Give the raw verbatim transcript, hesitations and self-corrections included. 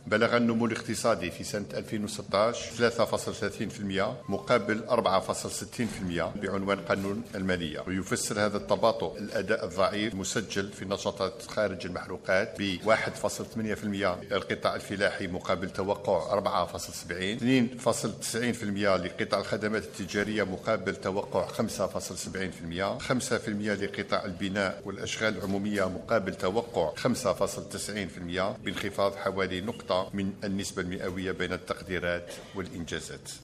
بلغ النمو الاقتصادي في سنة ألفين وستة عشر ثلاثة فاصلة ثلاثين بالمئة مقابل أربعة فاصلة ستين بالمئة بعنوان قانون المالية. ويفسر هذا التباطؤ الأداء الضعيف المسجل في النشاطات خارج المحروقات ب واحد فاصلة ثمانية بالمئة للقطاع الفلاحي مقابل توقع أربعة فاصلة سبعين، اثنين فاصلة تسعين بالمئة لقطاع الخدمات التجارية مقابل توقع خمسة فاصلة سبعين بالمئة، خمسة بالمئة لقطاع البناء والأشغال العمومية مقابل توقع خمسة فاصلة تسعين بالمئة، بانخفاض حوالي نقطة من النسبة المئوية بين التقديرات والإنجازات.